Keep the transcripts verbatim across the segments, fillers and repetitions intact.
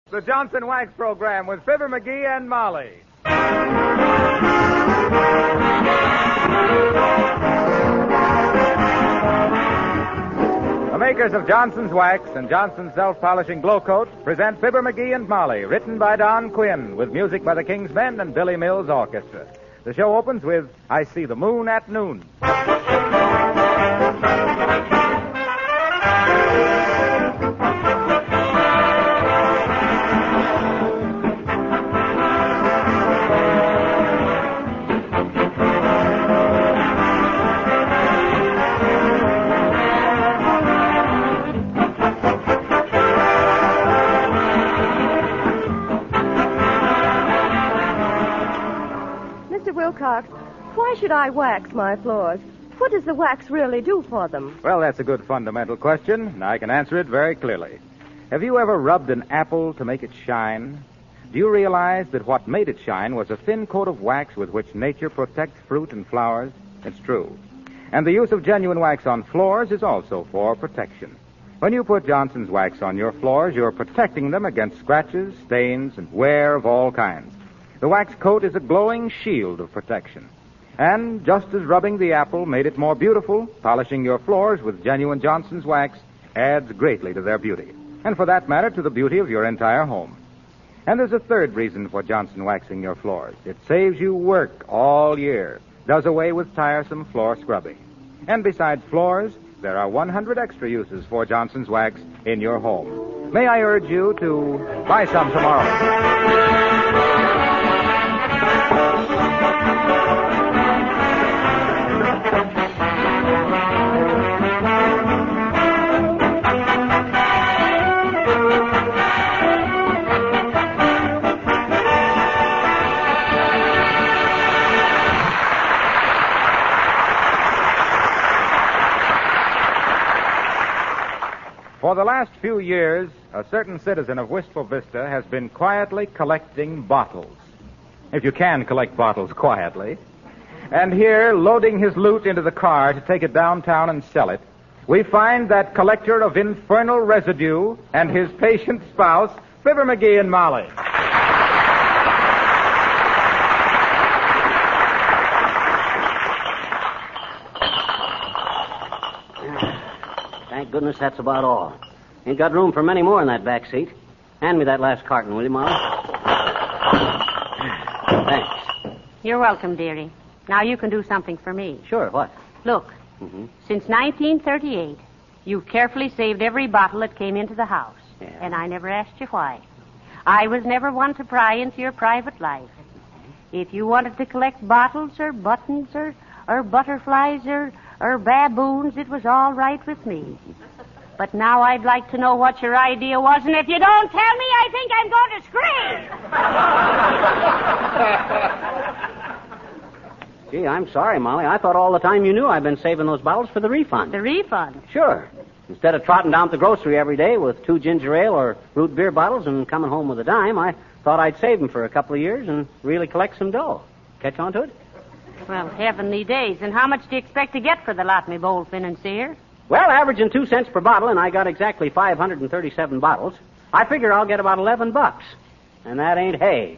The Johnson Wax Program with Fibber McGee and Molly. The makers of Johnson's Wax and Johnson's Self-Polishing Glow Coat present Fibber McGee and Molly, written by Don Quinn, with music by the King's Men and Billy Mills Orchestra. The show opens with I See the Moon at Noon. Wilcox, why should I wax my floors? What does the wax really do for them? Well, that's a good fundamental question, and I can answer it very clearly. Have you ever rubbed an apple to make it shine? Do you realize that what made it shine was a thin coat of wax with which nature protects fruit and flowers? It's true. And the use of genuine wax on floors is also for protection. When you put Johnson's Wax on your floors, you're protecting them against scratches, stains, and wear of all kinds. The wax coat is a glowing shield of protection. And just as rubbing the apple made it more beautiful, polishing your floors with genuine Johnson's Wax adds greatly to their beauty. And for that matter, to the beauty of your entire home. And there's a third reason for Johnson waxing your floors. It saves you work all year, does away with tiresome floor scrubbing. And besides floors, there are one hundred extra uses for Johnson's Wax in your home. May I urge you to buy some tomorrow? For the last few years, a certain citizen of Wistful Vista has been quietly collecting bottles. If you can collect bottles quietly. And here, loading his loot into the car to take it downtown and sell it, we find that collector of infernal residue and his patient spouse, Fibber McGee and Molly. Thank goodness that's about all. Ain't got room for many more in that back seat. Hand me that last carton, will you, Molly? Thanks. You're welcome, dearie. Now you can do something for me. Sure, what? Look, mm-hmm. Since nineteen thirty-eight, you've carefully saved every bottle that came into the house. Yeah. And I never asked you why. I was never one to pry into your private life. If you wanted to collect bottles or buttons or, or butterflies or, or baboons, it was all right with me. But now I'd like to know what your idea was, and if you don't tell me, I think I'm going to scream. Gee, I'm sorry, Molly. I thought all the time you knew I'd been saving those bottles for the refund. The refund? Sure. Instead of trotting down to the grocery every day with two ginger ale or root beer bottles and coming home with a dime, I thought I'd save them for a couple of years and really collect some dough. Catch on to it? Well, heavenly days. And how much do you expect to get for the lot, me bold financier? Well, averaging two cents per bottle, and I got exactly five hundred thirty-seven bottles. I figure I'll get about eleven bucks. And that ain't hay.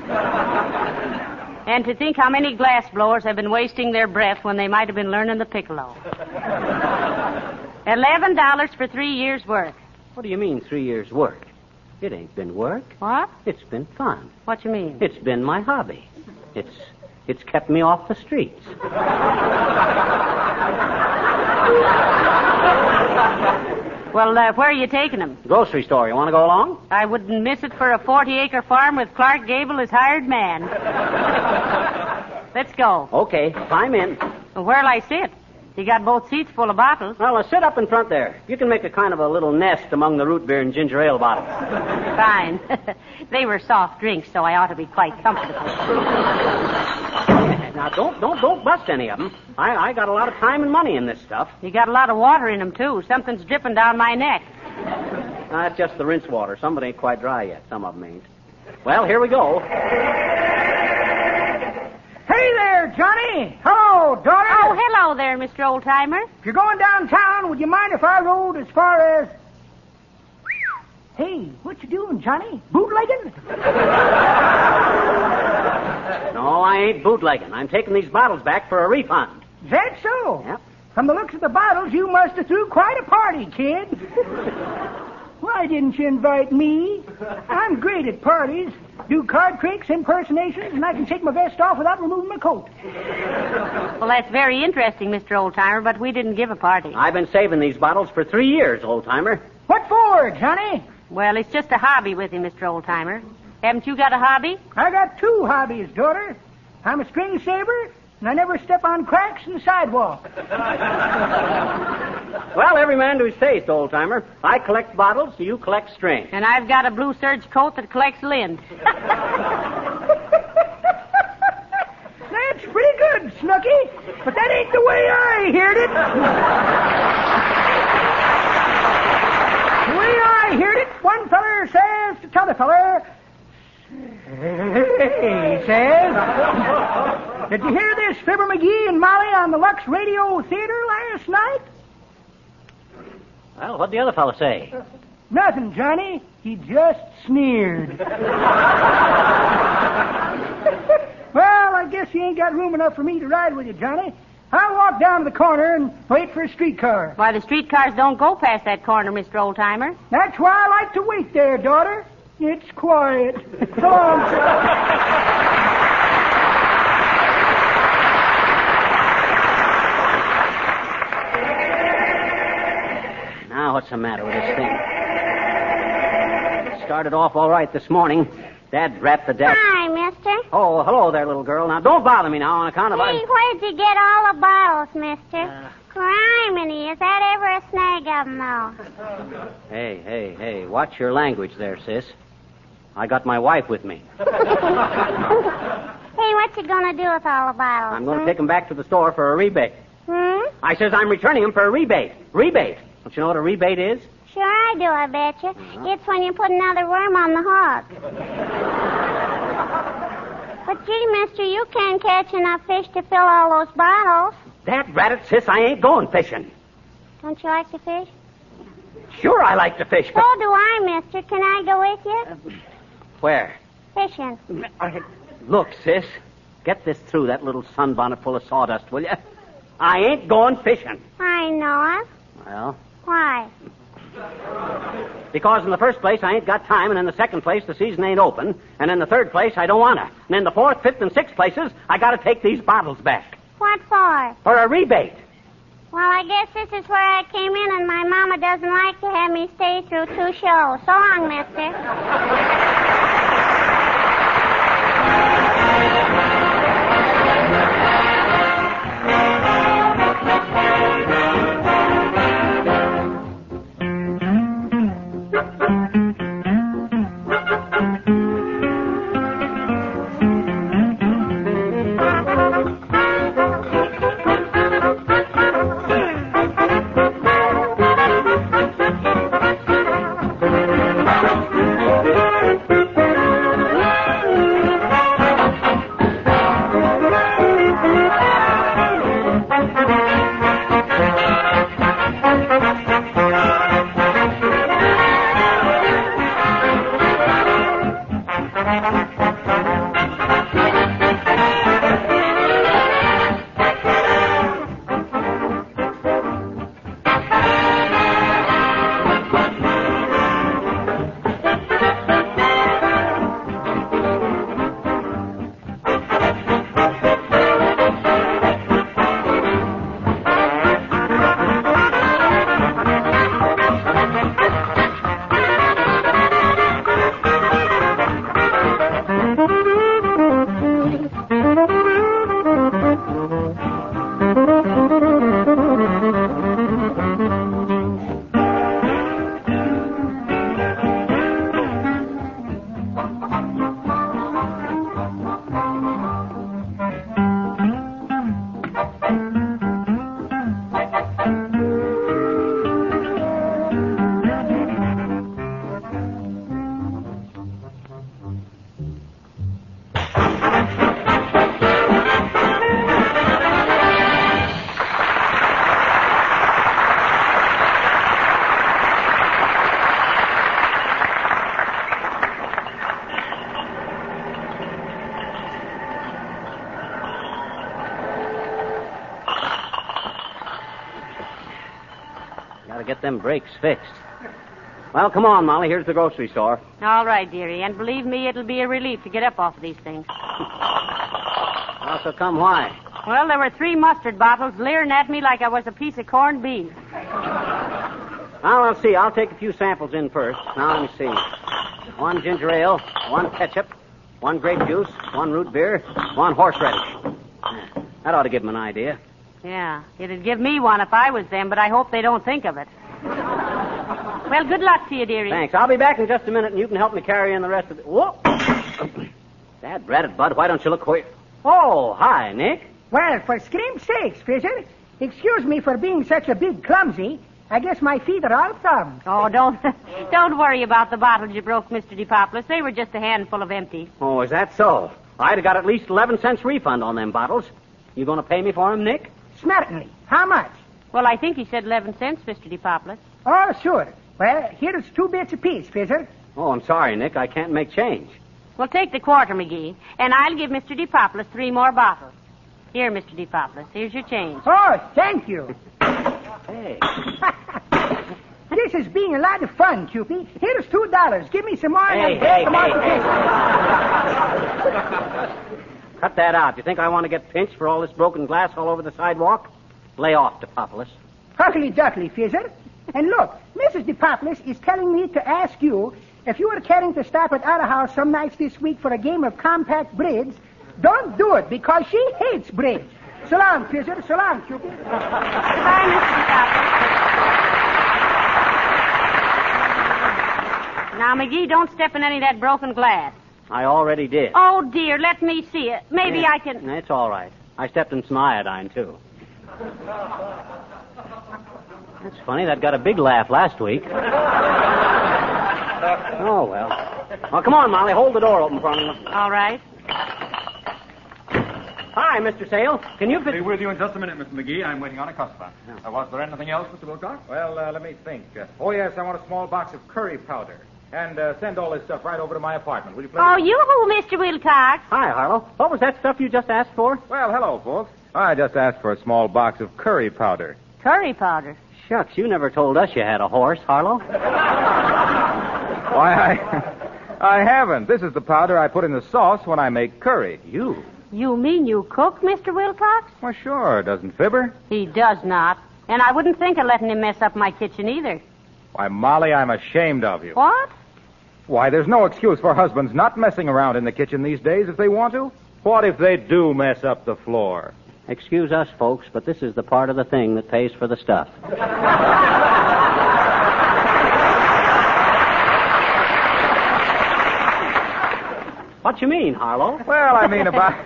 And to think how many glass blowers have been wasting their breath when they might have been learning the piccolo. Eleven dollars for three years' work. What do you mean, three years' work? It ain't been work. What? It's been fun. What you mean? It's been my hobby. It's it's kept me off the streets. Well, uh, where are you taking them? Grocery store. You want to go along? I wouldn't miss it for a forty-acre farm with Clark Gable as hired man. Let's go. Okay, climb in. Well, where'll I sit? You got both seats full of bottles. Well, uh, sit up in front there. You can make a kind of a little nest among the root beer and ginger ale bottles. Fine. They were soft drinks, so I ought to be quite comfortable. Now, don't don't don't bust any of them. I, I got a lot of time and money in this stuff. You got a lot of water in them, too. Something's dripping down my neck. No, that's just the rinse water. Some of it ain't quite dry yet. Some of them ain't. Well, here we go. Hey there, Johnny. Hello, daughter. Oh, hello there, Mister Oldtimer. If you're going downtown, would you mind if I rode as far as Hey, what you doing, Johnny? Bootlegging? No, I ain't bootlegging. I'm taking these bottles back for a refund. Is that so? Yep. From the looks of the bottles, you must have threw quite a party, kid. Why didn't you invite me? I'm great at parties. Do card tricks, impersonations, and I can take my vest off without removing my coat. Well, that's very interesting, Mister Oldtimer, but we didn't give a party. I've been saving these bottles for three years, old-timer. What for, Johnny? Well, it's just a hobby with you, Mister Oldtimer. Haven't you got a hobby? I got two hobbies, daughter. I'm a string saver, and I never step on cracks in the sidewalk. Well, every man to his taste, old-timer. I collect bottles, so you collect string. And I've got a blue serge coat that collects lint. That's pretty good, Snooky, but that ain't the way I heard it. The way I heard it, one feller says to t'other feller, he says, did you hear this Fibber McGee and Molly on the Lux Radio Theater last night? Well, what'd the other fellow say? Nothing, Johnny. He just sneered. Well, I guess you ain't got room enough for me to ride with you, Johnny. I'll walk down to the corner and wait for a streetcar. Why, the streetcars don't go past that corner, Mister Oldtimer. That's why I like to wait there, daughter. It's quiet. So long, sir. Now, what's the matter with this thing? It started off all right this morning. Dad wrapped the deck. Hi, mister. Oh, hello there, little girl. Now, don't bother me now on account of... Hey, I... where'd you get all the bottles, mister? Uh... Criminy, is that ever a snag of 'em, though? Hey, hey, hey, watch your language there, sis. I got my wife with me. Hey, what you gonna do with all the bottles? I'm going to hmm? take them back to the store for a rebate. Hmm? I says I'm returning them for a rebate. Rebate. Don't you know what a rebate is? Sure I do, I bet you. Uh-huh. It's when you put another worm on the hook. But gee, mister, you can't catch enough fish to fill all those bottles. That rat, sis, I ain't going fishing. Don't you like to fish? Sure I like to fish, but... So do I, mister. Can I go with you? Uh, where? Fishing. Look, sis, get this through that little sunbonnet full of sawdust, will you? I ain't going fishing. I know it. Well? Why? Because in the first place, I ain't got time, and in the second place, the season ain't open, and in the third place, I don't want to. And in the fourth, fifth, and sixth places, I got to take these bottles back. What for? For a rebate. Well, I guess this is where I came in, and my mama doesn't like to have me stay through two shows. So long, mister. get them brakes fixed. Well, come on, Molly. Here's the grocery store. All right, dearie. And believe me, it'll be a relief to get up off of these things. Well, so come why? Well, there were three mustard bottles leering at me like I was a piece of corned beef. Well, let's see. I'll take a few samples in first. Now, let me see. One ginger ale, one ketchup, one grape juice, one root beer, one horseradish. That ought to give them an idea. Yeah, it'd give me one if I was them, but I hope they don't think of it. Well, good luck to you, dearie. Thanks. I'll be back in just a minute, and you can help me carry in the rest of the... Whoa! Dad, Bradett, Bud, why don't you look queer? Oh, hi, Nick. Well, for scream's sakes, Fisher, excuse me for being such a big clumsy. I guess my feet are all thumbs. Oh, don't don't worry about the bottles you broke, Mister DePoplis. They were just a handful of empties. Oh, is that so? I'd have got at least eleven cents refund on them bottles. You going to pay me for them, Nick? Certainly. How much? Well, I think he said eleven cents, Mister DePoplis. Oh, sure. Well, here's two bits apiece, Fisher. Oh, I'm sorry, Nick. I can't make change. Well, take the quarter, McGee, and I'll give Mister DePoplis three more bottles. Here, Mister DePoplis, here's your change. Oh, thank you. Hey. This is being a lot of fun, Cupid. Here's two dollars. Give me some more. Hey, and hey, some hey, more hey. Cut that out. You think I want to get pinched for all this broken glass all over the sidewalk? Lay off, DePoplis. Huckly duckly, Fisher. And look, Missus DePoplis is telling me to ask you if you were caring to stop at our house some nights this week for a game of compact bridge. Don't do it, because she hates bridge. So long, Fisher. So long, Cupid. Goodbye, Mister DePoplis. Now, McGee, don't step in any of that broken glass. I already did. Oh, dear, let me see it. Maybe Yeah. I can... It's all right. I stepped in some iodine, too. That's funny. That got a big laugh last week. Oh, well. Well, come on, Molly. Hold the door open for me. All right. Hi, Mister Sale. Can you... I'll be with you in just a minute, Mister McGee. I'm waiting on a customer. Uh, was there anything else, Mister Wilcox? Well, uh, let me think. Uh, oh, yes, I want a small box of curry powder. And uh, send all this stuff right over to my apartment, will you please? Oh, you-hoo, Mister Wilcox. Hi, Harlow. What was that stuff you just asked for? Well, hello, folks. I just asked for a small box of curry powder. Curry powder. Shucks, you never told us you had a horse, Harlow. Why, I... I haven't. This is the powder I put in the sauce when I make curry. You? You mean you cook, Mister Wilcox? Well, sure, doesn't Fibber? He does not. And I wouldn't think of letting him mess up my kitchen either. Why, Molly, I'm ashamed of you. What? Why, there's no excuse for husbands not messing around in the kitchen these days if they want to. What if they do mess up the floor? Excuse us, folks, but this is the part of the thing that pays for the stuff. What you mean, Harlow? Well, I mean about...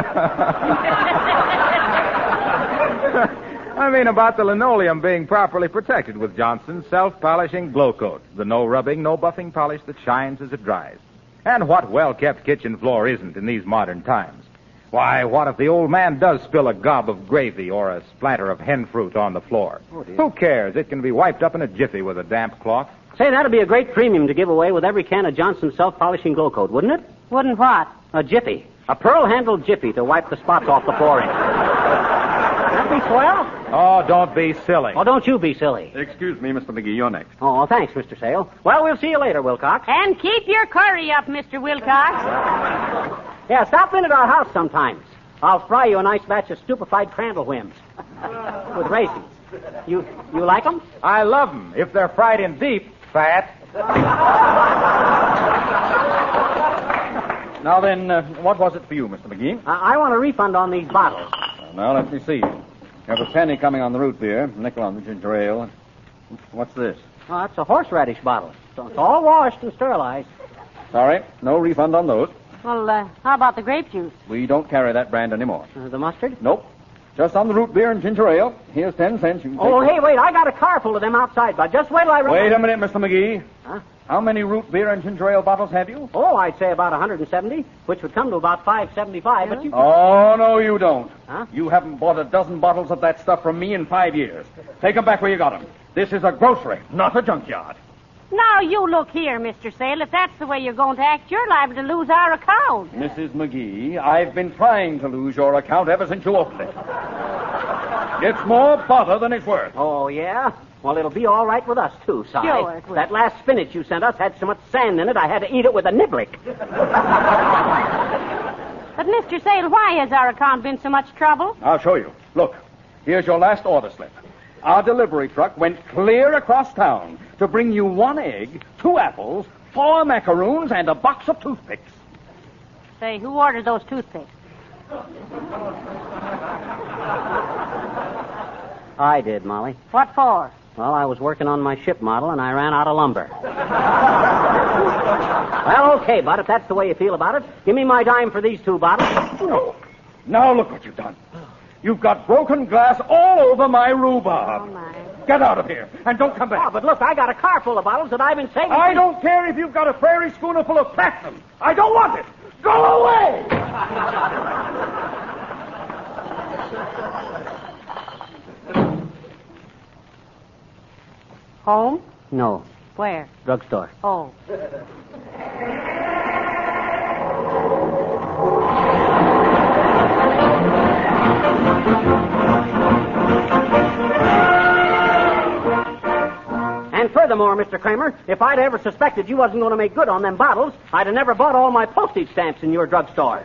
I mean about the linoleum being properly protected with Johnson's self-polishing glow coat. The no rubbing, no buffing polish that shines as it dries. And what well-kept kitchen floor isn't in these modern times? Why, what if the old man does spill a gob of gravy or a splatter of hen fruit on the floor? Oh, dear. Who cares? It can be wiped up in a jiffy with a damp cloth. Say, that'd be a great premium to give away with every can of Johnson's self-polishing glow coat, wouldn't it? Wouldn't what? A jiffy. A pearl-handled jiffy to wipe the spots off the floor in. That'd be swell. Oh, don't be silly. Oh, don't you be silly. Excuse me, Mister McGee. You're next. Oh, thanks, Mister Sale. Well, we'll see you later, Wilcox. And keep your curry up, Mister Wilcox. Yeah, stop in at our house sometimes. I'll fry you a nice batch of stupefied crandall whims with raisins. You you like them? I love them if they're fried in deep fat. Now then, uh, what was it for you, Mister McGee? I, I want a refund on these bottles. Now, let me see. There's a penny coming on the root beer, a nickel on the ginger ale. What's this? Oh, that's a horseradish bottle. So it's all washed and sterilized. Sorry, no refund on those. Well, uh, how about the grape juice? We don't carry that brand anymore. Uh, the mustard? Nope. Just on the root beer and ginger ale. Here's ten cents. You can take Oh, it. hey, wait. I got a car full of them outside, but just wait till I... Wait a minute, Mister McGee. Huh? How many root beer and ginger ale bottles have you? Oh, I'd say about one hundred seventy, which would come to about five seventy-five, but you... Oh, no, you don't. Huh? You haven't bought a dozen bottles of that stuff from me in five years. Take them back where you got them. This is a grocery, not a junkyard. Now, you look here, Mister Sale. If that's the way you're going to act, you're liable to lose our account. Missus McGee, I've been trying to lose your account ever since you opened it. It's more bother than it's worth. Oh, yeah? Well, it'll be all right with us, too, Si. Sure it will. That last spinach you sent us had so much sand in it, I had to eat it with a niblick. But, Mister Sale, why has our account been so much trouble? I'll show you. Look, here's your last order slip. Our delivery truck went clear across town to bring you one egg, two apples, four macaroons, and a box of toothpicks. Say, who ordered those toothpicks? I did, Molly. What for? Well, I was working on my ship model, and I ran out of lumber. Well, okay, Bud, if that's the way you feel about it, give me my dime for these two bottles. No. Now look what you've done. You've got broken glass all over my rhubarb. Oh, my. Get out of here, and don't come back. Oh, but look, I got a car full of bottles that I've been saving. I don't care if you've got a prairie schooner full of platinum. I don't want it. Go away! Home? No, Where? drugstore. Oh. And furthermore, Mister Kramer, if I'd ever suspected you wasn't going to make good on them bottles, I'd have never bought all my postage stamps in your drugstore.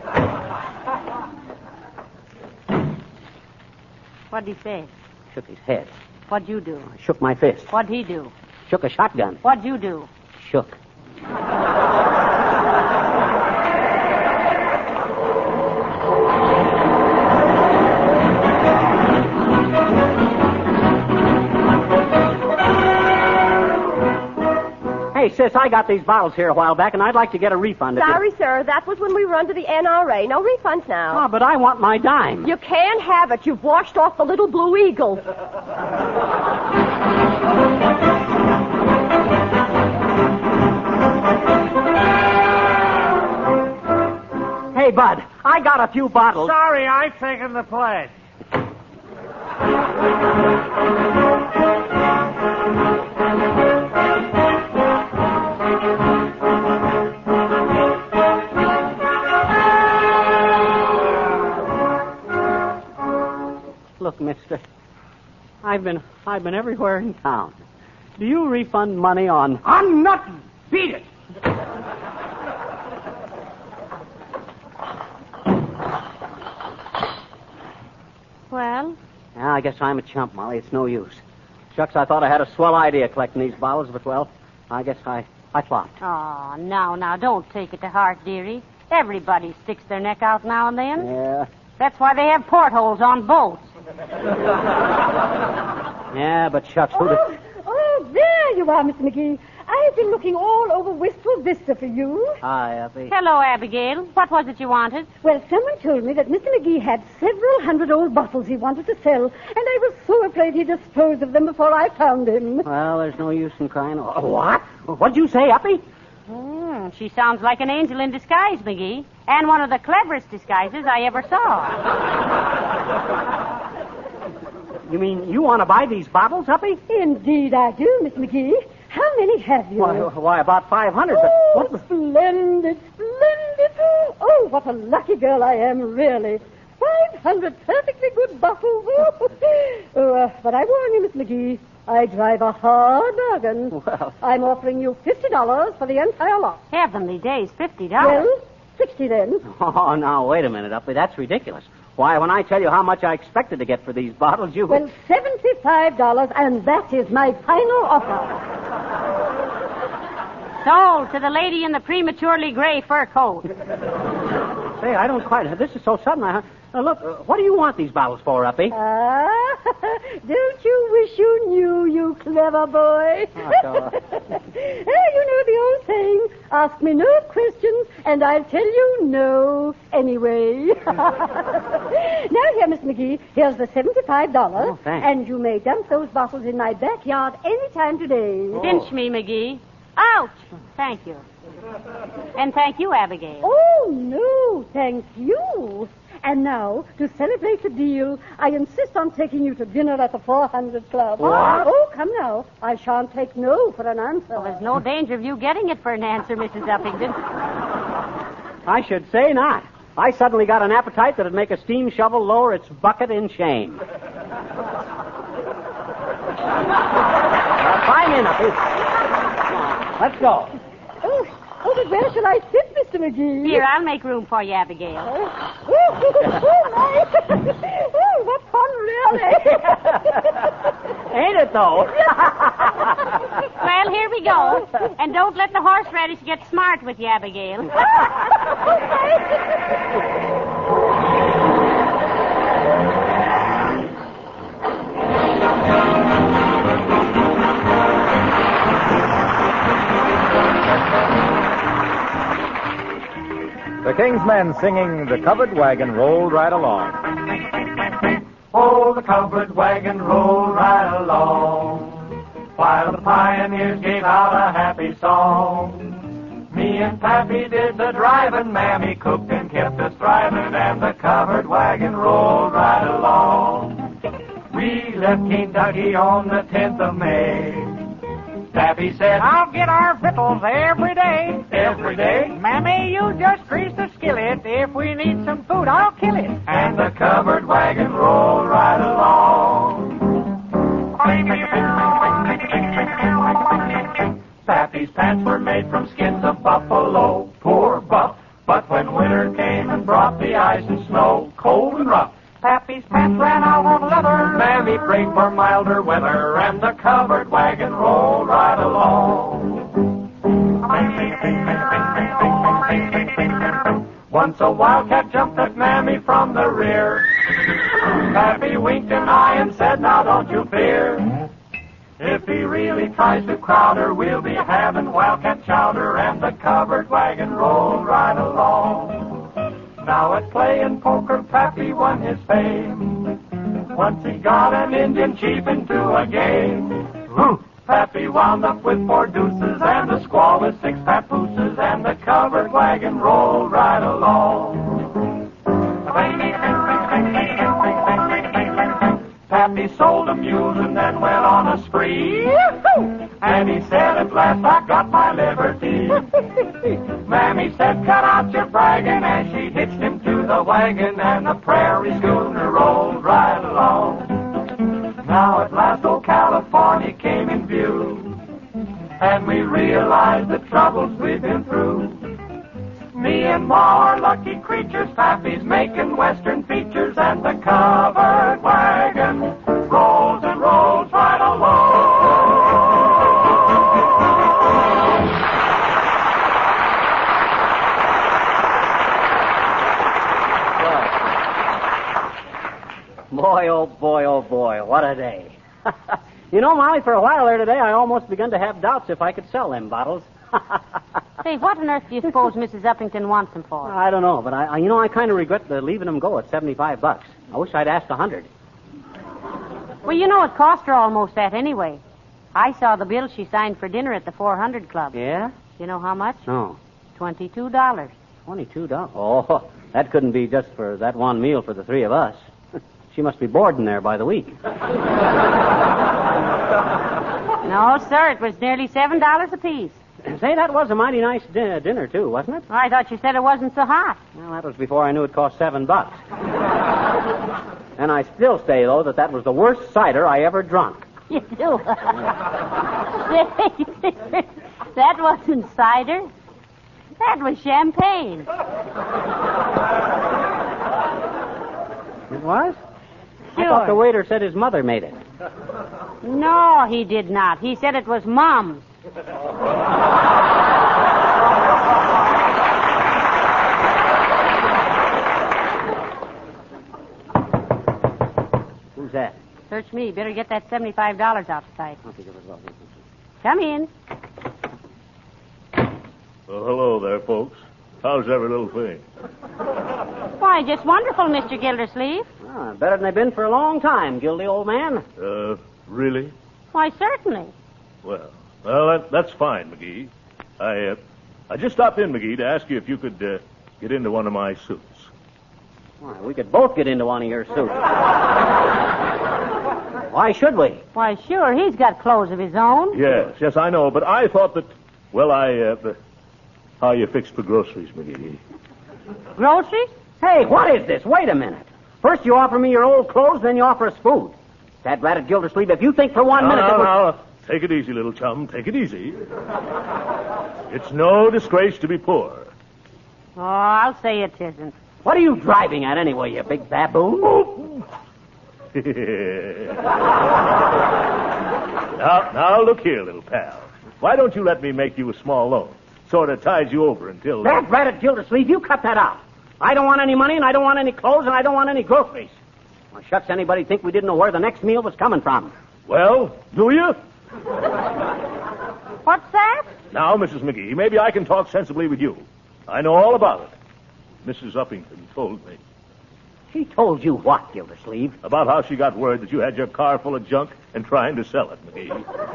What'd he say? Shook his head. What'd you do? Shook my fist. What'd he do? Shook a shotgun. What'd you do? Shook. Hey, sis, I got these bottles here a while back, and I'd like to get a refund. if you- Sorry, sir. That was when we run to the N R A. No refunds now. Oh, but I want my dime. You can't have it. You've washed off the little blue eagle. Hey, Bud, I got a few bottles. Sorry, I've taken the pledge. Look, mister, I've been I've been everywhere in town. Do you refund money on... I'm nothing. Beat it. Well, Yeah, I guess I'm a chump, Molly. It's no use. Shucks, I thought I had a swell idea collecting these bottles, but, well, I guess I, I flopped. oh, now, now, don't take it to heart, dearie. Everybody sticks their neck out now and then. Yeah. That's why they have portholes on boats. Yeah, but shucks, who'd have... Oh, there you are, Mister McGee. I've been looking all over Wistful Vista for you. Hi, Effie. Hello, Abigail. What was it you wanted? Well, someone told me that Mister McGee had several hundred old bottles he wanted to sell, and I was so afraid he'd dispose of them before I found him. Well, there's no use in crying. Oh, what? What'd you say, Uppy? Hmm, she sounds like an angel in disguise, McGee. And one of the cleverest disguises I ever saw. You mean you want to buy these bottles, Uppy? Indeed I do, Miss McGee. How many have you? Why, why about five hundred, but Oh, what... the- splendid, splendid. Oh, what a lucky girl I am, really. Five hundred perfectly good bottles. Oh, uh, but I warn you, Miss McGee, I drive a hard bargain. Well... I'm offering you fifty dollars for the entire lot. Heavenly days, fifty dollars. Well, sixty then. Oh, now, wait a minute, Uppy. That's ridiculous. Why, when I tell you how much I expected to get for these bottles, you... Well, seventy-five dollars, and that is my final offer. Sold to the lady in the prematurely gray fur coat. Say, I don't quite... This is so sudden. I... Uh, look, uh, what do you want these bottles for, Uppy? Ah, don't you wish you knew, you clever boy? Oh, so, uh... you know the old saying, ask me no questions, and I'll tell you no anyway. Now, here, Miss McGee, here's the seventy-five dollars, Oh, thanks. and you may dump those bottles in my backyard any time today. Pinch me, McGee. Ouch! Thank you. And thank you, Abigail. Oh, no, thank you. And now, to celebrate the deal, I insist on taking you to dinner at the four hundred Club. What? Oh, come now. I shan't take no for an answer. Well, there's no danger of you getting it for an answer, Missus Uppington. I should say not. I suddenly got an appetite that'd make a steam shovel lower its bucket in shame. Now, climb in, Uppy. Let's go. Oh, oh, but where shall I sit, Mister McGee? Here, I'll make room for you, Abigail. Oh, oh, my. Oh, what fun, really. Ain't it, though? Well, here we go. And don't let the horseradish get smart with you, Abigail. The King's Men singing The Covered Wagon rolled right along. Oh, the covered wagon rolled right along, while the pioneers gave out a happy song. Me and Pappy did the driving, Mammy cooked and kept us thriving, and the covered wagon rolled right along. We left Kentucky on the tenth of May. Pappy said, I'll get our victuals every day. every day, Mammy, you just grease the skillet. If we need some food, I'll kill it. and the covered wagon rolled right along. Pappy's pants were made from skins of buffalo, poor buff. But when winter came and brought the ice and snow, cold and rough, Pappy's pants ran out of leather. Mammy prayed for milder weather, and the covered wagon rolled right along. Once a wildcat jumped at Mammy from the rear. Pappy winked an eye and said, now don't you fear. If he really tries to crowd her, we'll be having wildcat chowder, and the covered wagon rolled right along. Now at playing poker, Pappy won his fame. Once he got an Indian chief into a game. Pappy wound up with four deuces and a squaw with six papooses, and the covered wagon rolled right along. Pappy sold a mule and then went on a spree. And he said, at last I got my liberty. Mammy said, cut out your bragging, and she hitched him to the wagon, and the prairie schooner rolled right along. Now at last old California came in view, and we realized the troubles we've been through. Me and Ma are lucky creatures, Pappy's making western features, and the covered wagon rolls and rolls right along. Boy, oh boy, oh boy, what a day. You know, Molly, for a while there today, I almost begun to have doubts if I could sell them bottles. Say, what on earth do you suppose Missus Uppington wants them for? I don't know, but I, I you know, I kind of regret the leaving them go at seventy-five bucks. I wish I'd asked a hundred. Well, you know, it cost her almost that anyway. I saw the bill she signed for dinner at the four hundred Club. Yeah? You know how much? No. Twenty-two dollars. Twenty-two dollars. Oh, that couldn't be just for that one meal for the three of us. She must be boarding there by the week. No, sir, it was nearly seven dollars apiece. Say, that was a mighty nice di- dinner, too, wasn't it? I thought you said it wasn't so hot. Well, that was before I knew it cost seven bucks. And I still say, though, that that was the worst cider I ever drunk. You do? That wasn't cider. That was champagne. It was? Sure. I thought the waiter said his mother made it. No, he did not. He said it was Mom's. Who's that? Search me. Better get that seventy-five dollars out of sight. Okay, give it a look. Come in. Well, hello there, folks. How's every little thing? Why, just wonderful, Mister Gildersleeve. Ah, better than they've been for a long time, Gildy, old man. Uh, really? Why, certainly. Well, well, that, that's fine, McGee. I, uh, I just stopped in, McGee, to ask you if you could uh, get into one of my suits. Why, we could both get into one of your suits. Why should we? Why, sure, he's got clothes of his own. Yes, yes, I know, but I thought that, well, I, uh, the, how you fixed for groceries, McGee. Groceries? Hey, what is this? Wait a minute. First you offer me your old clothes, then you offer us food. Dad ratted Gildersleeve, if you think for one no, minute... No, that we're- no, take it easy, little chum. Take it easy. It's no disgrace to be poor. Oh, I'll say it isn't. What are you driving at anyway, you big baboon? now, now, look here, little pal. Why don't you let me make you a small loan? Sort of ties you over until... Dad ratted Gildersleeve, you cut that out. I don't want any money, and I don't want any clothes, and I don't want any groceries. Well, shucks, anybody think we didn't know where the next meal was coming from? Well, do you? What's that? Now, Missus McGee, maybe I can talk sensibly with you. I know all about it. Missus Uppington told me. She told you what, Gildersleeve? About how she got word that you had your car full of junk and trying to sell it, McGee.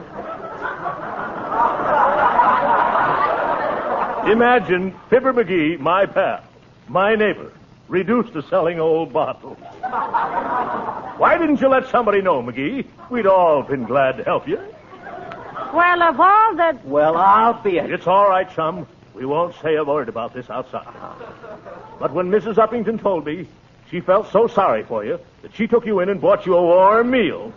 Imagine Fibber McGee, my pal, my neighbor, reduced to selling old bottles. Why didn't you let somebody know, McGee? We'd all been glad to help you. Well, of all the... Well, I'll be it. It's all right, chum. We won't say a word about this outside. But when Missus Uppington told me, she felt so sorry for you that she took you in and bought you a warm meal.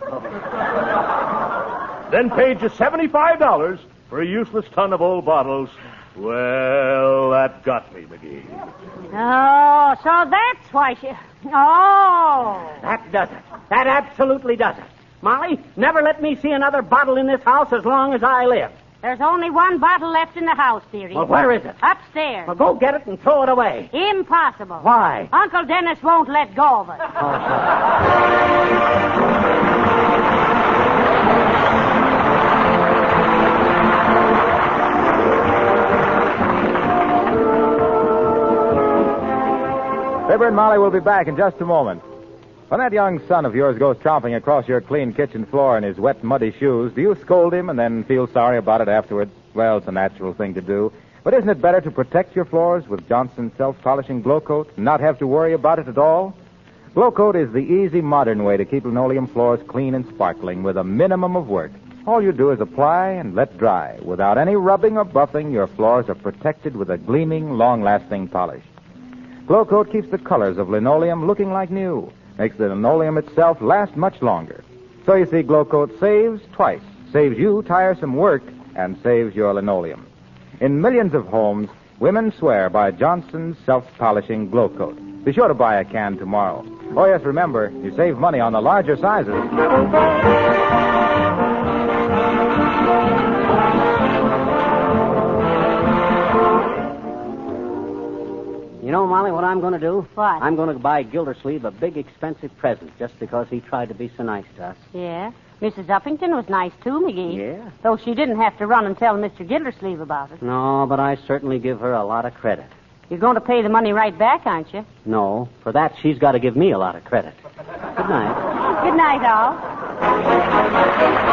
Then paid you seventy-five dollars for a useless ton of old bottles. Well, that got me, McGee. Oh, so that's why she... Oh. That does it. That absolutely does it. Molly, never let me see another bottle in this house as long as I live. There's only one bottle left in the house, dearie. Well, where is it? Upstairs. Well, go get it and throw it away. Impossible. Why? Uncle Dennis won't let go of it. Fibber and Molly will be back in just a moment. When that young son of yours goes tromping across your clean kitchen floor in his wet, muddy shoes, do you scold him and then feel sorry about it afterwards? Well, it's a natural thing to do. But isn't it better to protect your floors with Johnson's self-polishing Glow Coat and not have to worry about it at all? Glow Coat is the easy, modern way to keep linoleum floors clean and sparkling with a minimum of work. All you do is apply and let dry. Without any rubbing or buffing, your floors are protected with a gleaming, long-lasting polish. Glow Coat keeps the colors of linoleum looking like new. Makes the linoleum itself last much longer. So you see, Glow Coat saves twice. Saves you tiresome work and saves your linoleum. In millions of homes, women swear by Johnson's self-polishing Glow Coat. Be sure to buy a can tomorrow. Oh, yes, remember, you save money on the larger sizes. You know, Molly, what I'm going to do? What? I'm going to buy Gildersleeve a big, expensive present just because he tried to be so nice to us. Yeah. Missus Uppington was nice, too, McGee. Yeah? Though she didn't have to run and tell Mister Gildersleeve about it. No, but I certainly give her a lot of credit. You're going to pay the money right back, aren't you? No, for that, she's got to give me a lot of credit. Good night. Good night, all.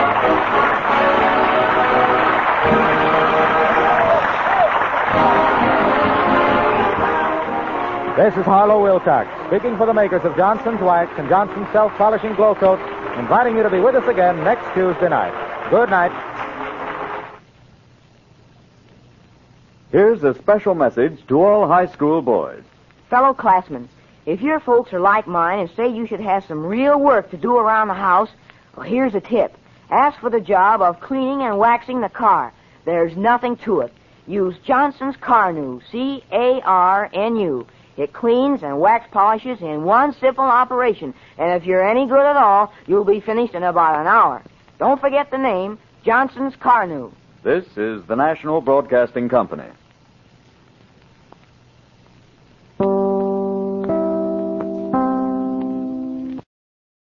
This is Harlow Wilcox, speaking for the makers of Johnson's Wax and Johnson's Self-Polishing Glow Coat, inviting you to be with us again next Tuesday night. Good night. Here's a special message to all high school boys. Fellow classmen, if your folks are like mine and say you should have some real work to do around the house, well, here's a tip. Ask for the job of cleaning and waxing the car. There's nothing to it. Use Johnson's Carnu, C A R N U. It cleans and wax polishes in one simple operation, and if you're any good at all, you'll be finished in about an hour. Don't forget the name, Johnson's Carnu. This is the National Broadcasting Company.